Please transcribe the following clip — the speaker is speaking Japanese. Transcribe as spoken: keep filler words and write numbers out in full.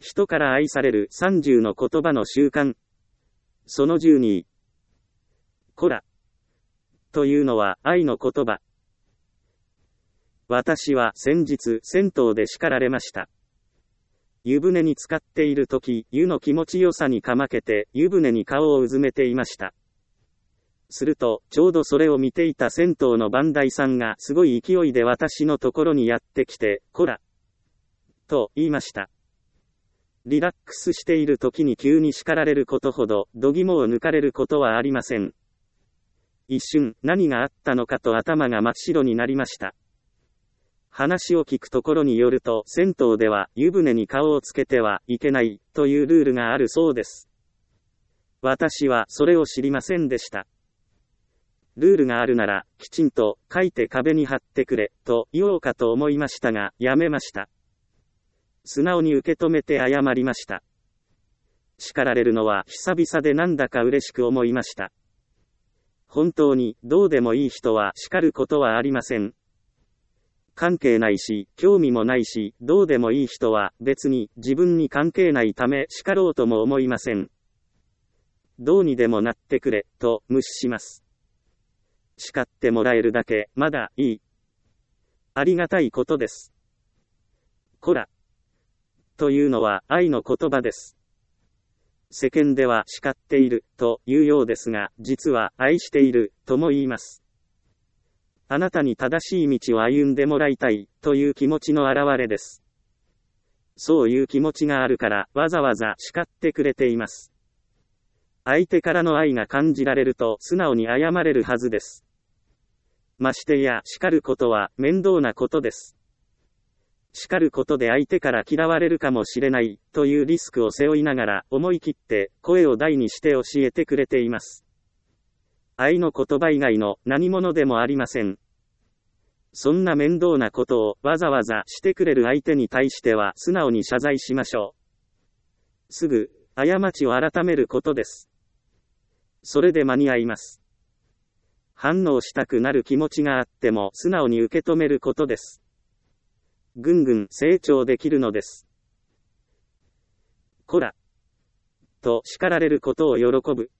人から愛されるさんじゅうの言葉の習慣。そのじゅうに。こら。というのは愛の言葉。私は先日銭湯で叱られました。湯船に浸かっているとき、湯の気持ちよさにかまけて湯船に顔をうずめていました。すると、ちょうどそれを見ていた銭湯の番台さんがすごい勢いで私のところにやってきて、こら。と言いました。リラックスしている時に急に叱られることほど、度肝を抜かれることはありません。一瞬、何があったのかと頭が真っ白になりました。話を聞くところによると、銭湯では湯船に顔をつけてはいけないというルールがあるそうです。私はそれを知りませんでした。ルールがあるなら、きちんと書いて壁に貼ってくれと言おうかと思いましたが、やめました。素直に受け止めて謝りました。叱られるのは久々でなんだか嬉しく思いました。本当にどうでもいい人は叱ることはありません。関係ないし、興味もないし、どうでもいい人は別に自分に関係ないため叱ろうとも思いません。どうにでもなってくれと無視します。叱ってもらえるだけまだいい。ありがたいことです。こら。というのは愛の言葉です。世間では叱っているというようですが、実は愛しているとも言います。あなたに正しい道を歩んでもらいたいという気持ちの表れです。そういう気持ちがあるからわざわざ叱ってくれています。相手からの愛が感じられると素直に謝れるはずです。ましてや叱ることは面倒なことです。叱ることで相手から嫌われるかもしれないというリスクを背負いながら思い切って声を大にして教えてくれています。愛の言葉以外の何者でもありません。そんな面倒なことをわざわざしてくれる相手に対しては素直に謝罪しましょう。すぐ過ちを改めることです。それで間に合います。反応したくなる気持ちがあっても素直に受け止めることです。ぐんぐん成長できるのです。こら。と叱られることを喜ぶ。